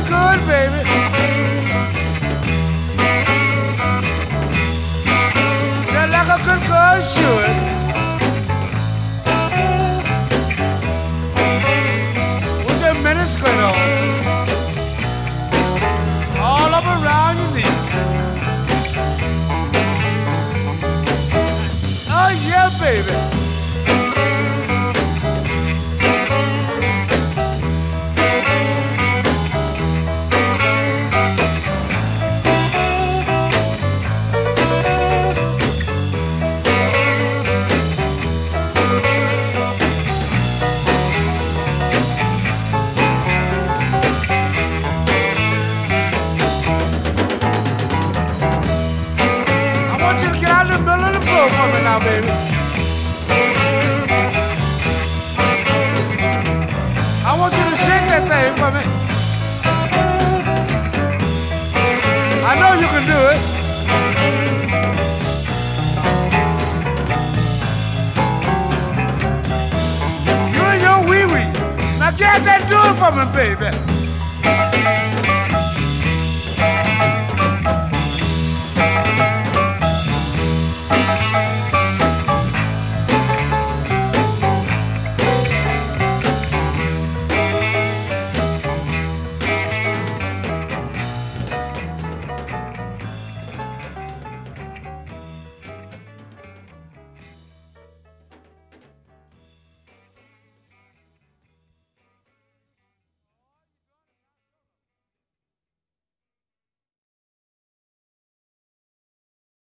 good, baby. Just like a good girl should. With your miniskirt on. All up around your knees. Oh yeah, baby. For me now, baby. I want you to shake that thing for me. I know you can do it. You and your wee-wee. Now get that do it for me, baby.